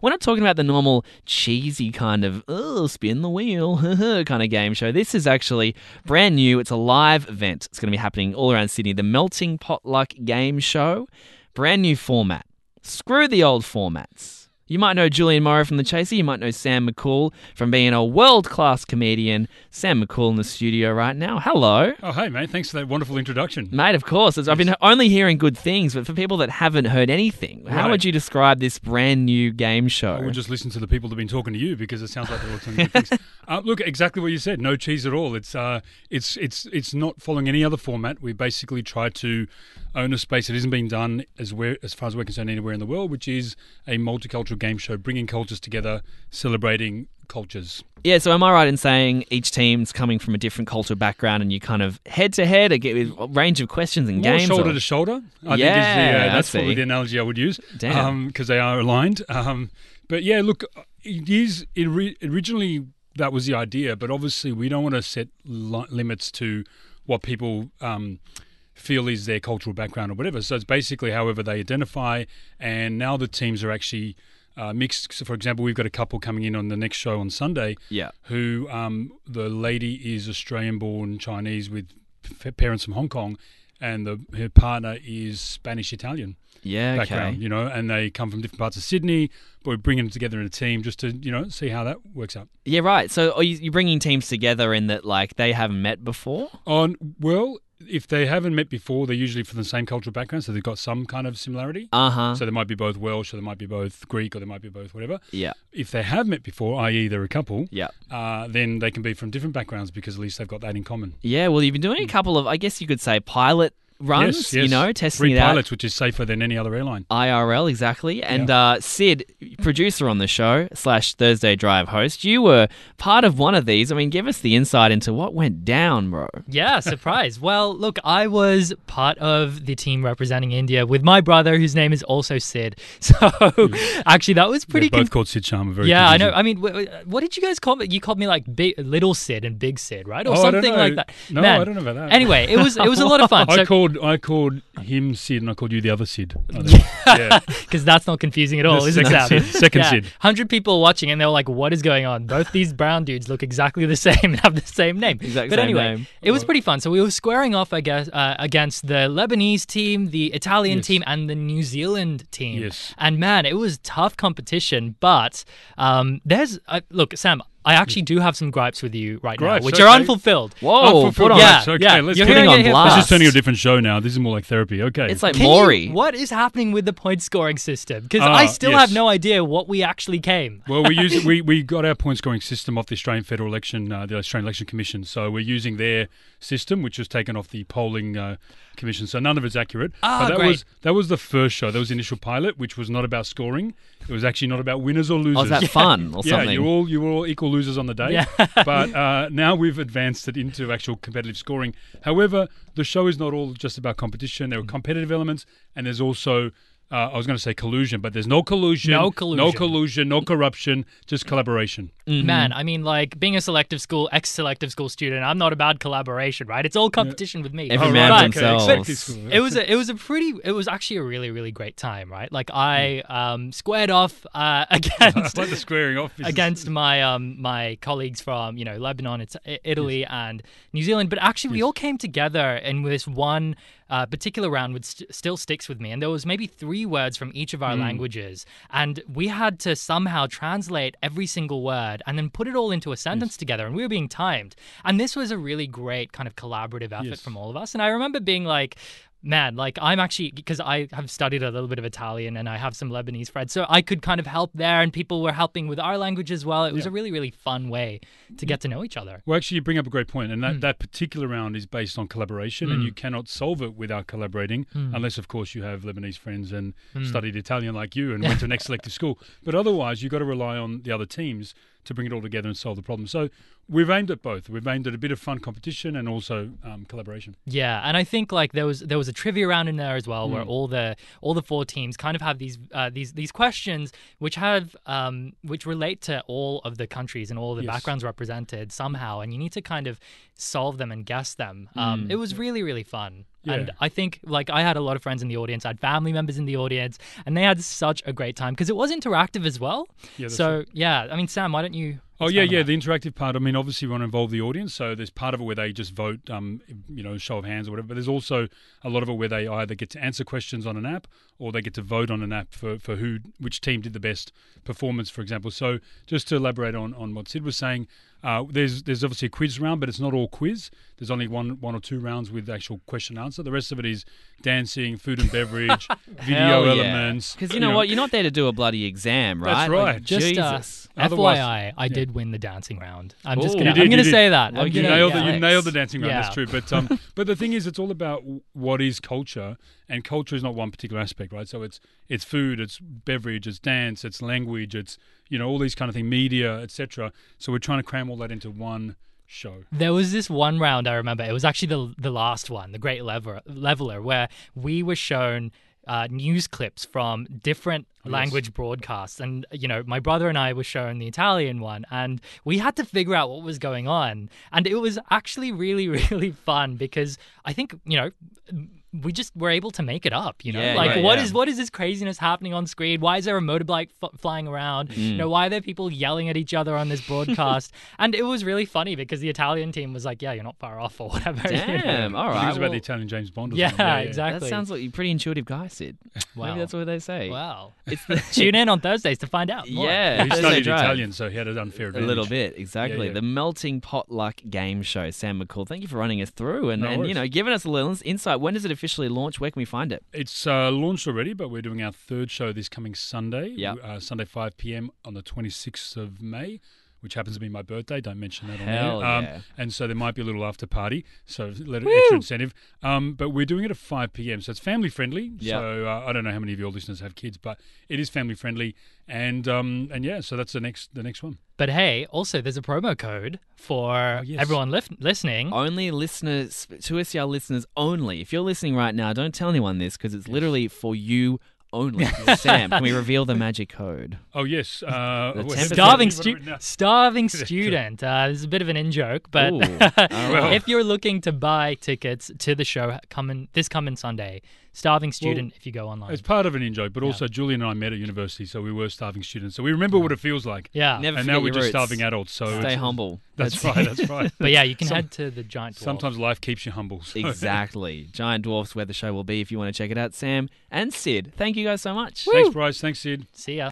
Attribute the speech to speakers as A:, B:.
A: we're not talking about the normal cheesy kind of, spin the wheel kind of game show. This is actually brand new. It's a live event. It's going to be happening all around Sydney. The Melting Potluck Game Show. Brand new format. Screw the old formats. You might know Julian Morrow from The Chaser. You might know Sam McCool from being a world-class comedian. Sam McCool in the studio right now. Hello.
B: Oh, hey, mate. Thanks for that wonderful introduction.
A: Mate, of course. I've been only hearing good things, but for people that haven't heard anything, how would you describe this brand new game show?
B: I would just listen to the people that have been talking to you because it sounds like they're all telling you good things. Look, exactly what you said. No cheese at all. It's not following any other format. We basically try to own a space that isn't being done as far as we're concerned anywhere in the world, which is a multicultural game show, bringing cultures together, celebrating cultures.
A: Yeah, so am I right in saying each team's coming from a different cultural background and you kind of head-to-head with a range of questions and
B: More
A: games?
B: shoulder to shoulder, I think that's probably the analogy I would use.
A: Damn.
B: Because they are aligned. But yeah, look, originally that was the idea, but obviously we don't want to set limits to what people feel is their cultural background or whatever. So it's basically however they identify, and now the teams are actually mixed. So for example, we've got a couple coming in on the next show on Sunday who the lady is Australian-born Chinese with parents from Hong Kong, and her partner is Spanish-Italian background, and they come from different parts of Sydney, but we're bringing them together in a team just to, see how that works out.
A: Yeah, right. So are you bringing teams together in that, like, they haven't met before?
B: Well, if they haven't met before, they're usually from the same cultural background, so they've got some kind of similarity.
A: Uh-huh.
B: So they might be both Welsh, or they might be both Greek, or they might be both whatever.
A: Yeah.
B: If they have met before, i.e. they're a couple,
A: yeah,
B: then they can be from different backgrounds because at least they've got that in common.
A: Yeah, well, you've been doing a couple of, I guess you could say, pilot runs,
B: yes.
A: Testing it
B: Free
A: out.
B: pilots, which is safer than any other airline.
A: IRL, exactly. And Sid, producer on the show / Thursday Drive host, you were part of one of these. I mean, give us the insight into what went down, bro.
C: Yeah, surprise. Well, look, I was part of the team representing India with my brother, whose name is also Sid. So actually, that was pretty...
B: They're both called Sid Sharma. Very
C: Yeah,
B: confusing.
C: I know. I mean, what did you guys call me? You called me like Little Sid and Big Sid, right? Or
B: I don't
C: something
B: know.
C: like that.
B: No,
C: Man.
B: I don't know about that.
C: Anyway, it was a lot of fun.
B: I called him Sid, and I called you the other Sid.
C: Yeah, because that's not confusing at all, is it, Sam?
B: Second Sid.
C: 100 people watching, and they were like, "What is going on?" Both these brown dudes look exactly the same and have the same name. But anyway, it was pretty fun. So we were squaring off, I guess, against the Lebanese team, the Italian team, and the New Zealand team.
B: Yes.
C: And man, it was tough competition. But look, Sam, I actually do have some gripes with you right now, which are unfulfilled.
A: Whoa,
B: put on.
C: Yeah,
B: okay, let's
C: you're
B: get
C: hearing
A: on
C: it here
A: blast.
B: This is turning a different show now. This is more like therapy. Okay.
A: It's like Maury.
C: What is happening with the point scoring system? Because I still have no idea what we actually came.
B: Well, we got our point scoring system off the Australian Federal Election, the Australian Election Commission. So we're using their system, which was taken off the polling commission. So none of it's accurate. But that was the first show. That was the initial pilot, which was not about scoring. It was actually not about winners or losers.
A: Oh, is that fun or something?
B: Yeah, you were all equal losers on the day.
C: Yeah.
B: But now we've advanced it into actual competitive scoring. However, the show is not all just about competition. There are competitive elements, and there's also, I was going to say collusion, but there's no collusion. No corruption, just collaboration.
C: Mm-hmm. Man, I mean, like, being a ex-selective school student, I'm not about collaboration, right? It's all competition with me.
A: Every man for themselves.
C: It was actually a really, really great time, right? Like, I squared off against...
B: like the squaring off.
C: Against my my colleagues from, Lebanon, Italy, and New Zealand. But actually, we all came together in this one particular round, which still sticks with me. And there was maybe 3 words from each of our languages. And we had to somehow translate every single word and then put it all into a sentence together. And we were being timed. And this was a really great kind of collaborative effort from all of us. And I remember being like, man, like, I'm actually, because I have studied a little bit of Italian and I have some Lebanese friends, so I could kind of help there, and people were helping with our language as well. It was a really, really fun way to get to know each other.
B: Well, actually, you bring up a great point, and that particular round is based on collaboration, and you cannot solve it without collaborating, unless, of course, you have Lebanese friends and studied Italian like you and went to an ex-selective school. But otherwise, you've got to rely on the other teams to bring it all together and solve the problem. So we've aimed at both. We've aimed at a bit of fun competition and also collaboration.
C: Yeah, and I think like there was a trivia round in there as well, where all the 4 teams kind of have these questions which have which relate to all of the countries and all of the backgrounds represented somehow, and you need to kind of solve them and guess them. It was really, really fun.
B: Yeah.
C: And I think, like, I had a lot of friends in the audience, I had family members in the audience, and they had such a great time because it was interactive as well.
B: Yeah, that's
C: So,
B: right.
C: yeah, I mean, Sam, why don't you...
B: Oh, yeah,
C: expand on
B: yeah.
C: that?
B: The interactive part, I mean, obviously we want to involve the audience. So there's part of it where they just vote, show of hands or whatever. But there's also a lot of it where they either get to answer questions on an app or they get to vote on an app for which team did the best performance, for example. So just to elaborate on what Sid was saying, there's obviously a quiz round, but it's not all quiz. There's only one or two rounds with actual question and answer. The rest of it is dancing, food and beverage, video elements.
A: Because you know what? You're not there to do a bloody exam, right?
B: That's right.
A: Like,
C: Just
A: Jesus.
B: Otherwise-
C: FYI, I did win the dancing round. I'm just
A: Ooh.
C: gonna,
A: You did,
C: I'm gonna
B: you did.
C: say that.
A: Well,
C: I'm
A: you
C: gonna-
A: nailed
B: You
A: Alex.
B: nailed the dancing round.
C: Yeah.
B: That's true. But the thing is, it's all about what is culture, and culture is not one particular aspect, right? So it's food, it's beverage, it's dance, it's language, it's all these kind of things, media, etc. So we're trying to cram all that into one show.
C: There was this one round I remember. It was actually the last one, the Great Leveler, where we were shown news clips from different language broadcasts. And, my brother and I were shown the Italian one, and we had to figure out what was going on. And it was actually really, really fun because I think, we just were able to make it up,
A: Yeah,
C: like
A: right,
C: what
A: yeah.
C: is this craziness happening on screen? Why is there a motorbike flying around? Why are there people yelling at each other on this broadcast? And it was really funny because the Italian team was like, yeah, you're not far off or whatever.
A: Damn. All
B: I think
A: right.
B: it was about
A: well,
B: the Italian James Bond or
C: Yeah,
B: something.
C: exactly.
A: that sounds like you're a pretty intuitive guy, Sid.
C: Wow.
A: Maybe that's what they say.
C: Wow.
A: It's the,
C: Tune in on Thursdays to find out more.
A: yeah.
B: He
A: Thursday
B: studied
A: Drive.
B: Italian, so he had an unfair
A: A
B: advantage.
A: little bit, exactly.
B: Yeah.
A: The Melting Potluck Game Show. Sam McCall, thank you for running us through and,
B: No worries.
A: giving us a little insight. When does it officially launch? Where can we find it?
B: It's launched already, but we're doing our third show this coming Sunday.
A: Yep.
B: Sunday 5 p.m. on the 26th of May, which happens to be my birthday. Don't mention that on
A: Hell
B: there.
A: yeah.
B: And so there might be a little after party, so extra incentive. But we're doing it at 5 p.m. So it's family friendly.
A: Yep.
B: So I don't know how many of your listeners have kids, but it is family friendly. And yeah, so that's the next one.
C: But hey, also there's a promo code for
B: yes.
C: everyone listening.
A: Only listeners, 2SER listeners only. If you're listening right now, don't tell anyone this because it's literally for you only. Sam, can we reveal the magic code?
B: Oh yes,
C: Starving
B: student.
C: student. This is a bit of an in joke, but
A: Ooh, all right.
C: if you're looking to buy tickets to the show coming Sunday, Starving Student, if you go online.
B: It's part of an in-joke, but also Julian and I met at university, so we were starving students. So we remember what it feels like.
C: Yeah.
A: Never
B: And
A: forget
B: now we're
A: your
B: just
A: roots.
B: starving adults. So
A: Stay humble.
B: That's right. That's right.
C: But yeah, you can head to the Giant Dwarf.
B: Sometimes life keeps you humble. So.
A: Exactly. Giant Dwarfs, where the show will be if you want to check it out. Sam and Sid, thank you guys so much.
B: Thanks, Bryce. Thanks, Sid.
C: See ya.